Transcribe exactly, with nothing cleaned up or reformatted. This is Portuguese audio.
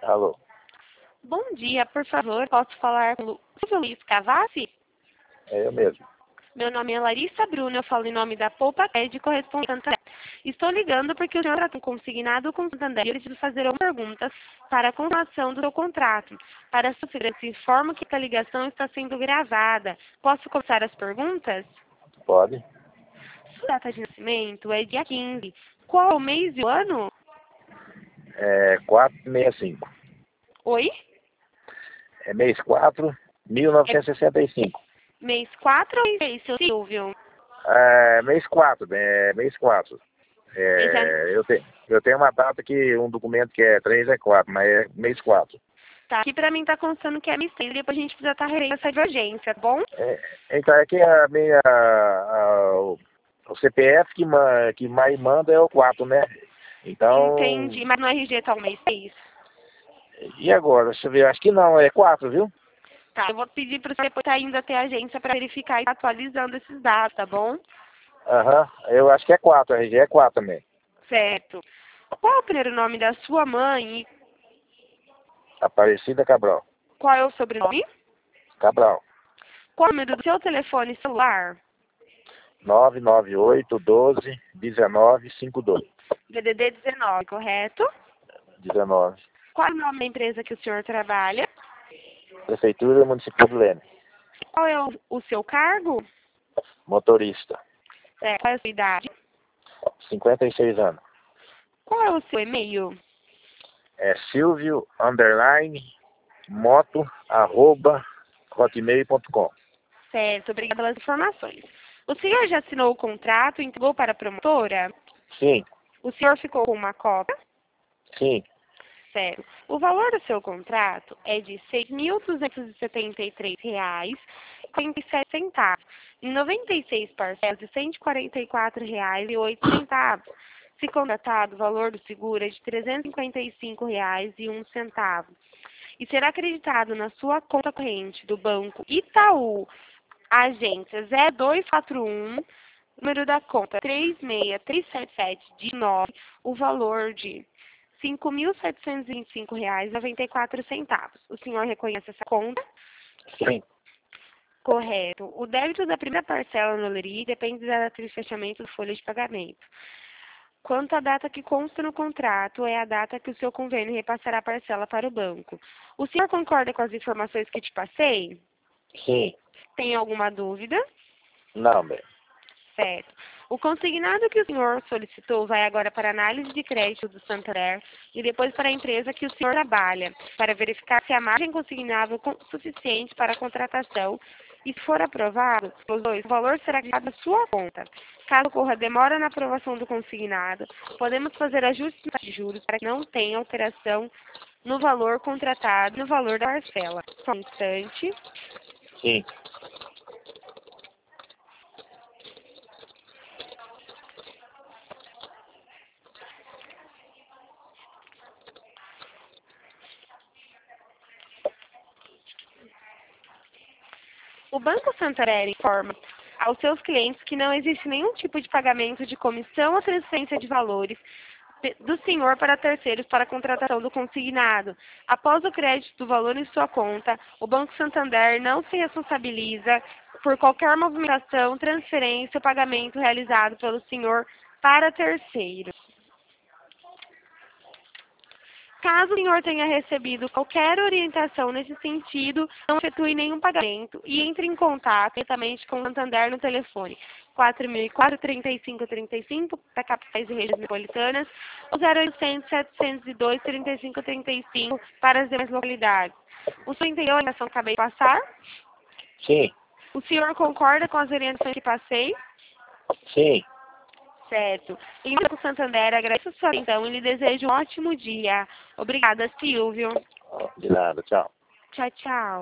Alô? Bom dia, por favor, posso falar com o Silvio Luiz Cavassi? É eu mesmo. Meu nome é Larissa Bruno, eu falo em nome da Poupa de Correspondente Santander. Estou ligando porque o senhor está consignado com o Santander e eu preciso fazer uma pergunta para a confirmação do seu contrato. Para sua segurança, informo que a ligação está sendo gravada. Posso começar as perguntas? Pode? Sua data de nascimento é dia quinze. Qual é o mês e o ano? É quatro sessenta e cinco. Oi? É mês quatro, mil novecentos e sessenta e cinco. Mês quatro ou mês, seu Silvio? É mês quatro, é mês quatro. Mês já... É, eu, te, eu tenho uma data que, um documento que é três é quatro, mas é mês quatro. Tá, aqui pra mim tá constando que é mês três, depois a gente precisa estar revendo essa divergência, tá bom? É, então é que a minha, a- o o C P F que, ma, que mais manda é o quatro, né? Então, Entendi, mas no R G tá o mês seis? e agora? Deixa eu ver, acho que não, é quatro, viu? Tá, eu vou pedir pro senhor depois tá indo até a agência pra verificar e tá atualizando esses dados, tá bom? Aham, eu acho que é quatro, a R G é quatro também. Certo. Qual é o primeiro nome da sua mãe e Aparecida Cabral. qual é o sobrenome? Cabral. Qual é o número do seu telefone celular? nove nove oito, um dois, um nove, cinco dois. D D D dezenove, correto? dezenove. Qual é o nome da empresa que o senhor trabalha? Prefeitura Municipal de Leme. Qual é o, o seu cargo? Motorista. É, qual é a sua idade? cinquenta e seis anos. Qual é o seu e-mail? É Silvio, underline, moto, arroba, hotmail ponto com. Certo, obrigada pelas informações. O senhor já assinou o contrato e entregou para a promotora? Sim, O senhor ficou com uma cópia? sim, Certo. O valor do seu contrato é de seis mil duzentos e setenta e três reais e quarenta e sete centavos, em noventa e seis parcelas de cento e quarenta e quatro reais e oito centavos. Se contratado, o valor do seguro é de trezentos e cinquenta e cinco reais e um centavo. E será acreditado na sua conta corrente do banco Itaú, agência zero dois quatro um, número da conta três seis três sete sete nove, o valor de cinco mil setecentos e vinte e cinco reais e noventa e quatro centavos. O senhor reconhece essa conta? sim. Correto. O débito da primeira parcela no L R I depende da data de fechamento da folha de pagamento. Quanto à data que consta no contrato, é a data que o seu convênio repassará a parcela para o banco. O senhor concorda com as informações que te passei? Sim. Tem alguma dúvida? Não, bem. Certo. O consignado que o senhor solicitou vai agora para a análise de crédito do Santander e depois para a empresa que o senhor trabalha, para verificar se a margem consignável é suficiente para a contratação e, se for aprovado, os dois, o valor será criado à sua conta. Caso ocorra demora na aprovação do consignado, podemos fazer ajustes de juros para que não tenha alteração no valor contratado e no valor da parcela. Só um instante. Sim. O Banco Santander informa aos seus clientes que não existe nenhum tipo de pagamento de comissão ou transferência de valores do senhor para terceiros para a contratação do consignado. Após o crédito do valor em sua conta, o Banco Santander não se responsabiliza por qualquer movimentação, transferência ou pagamento realizado pelo senhor para terceiros. Caso o senhor tenha recebido qualquer orientação nesse sentido, não efetue nenhum pagamento e entre em contato diretamente com o Santander no telefone quatro mil e quatro, trinta e cinco trinta e cinco para capitais e regiões metropolitanas ou zero oitocentos, setecentos e dois, trinta e cinco trinta e cinco para as demais localidades. O senhor entendeu a orientação que acabei de passar? Sim. O senhor concorda com as orientações que passei? Sim. Certo. Em nome do Santander, agradeço a sua atenção e lhe desejo um ótimo dia. Obrigada, Silvio. De nada, tchau. Tchau, tchau.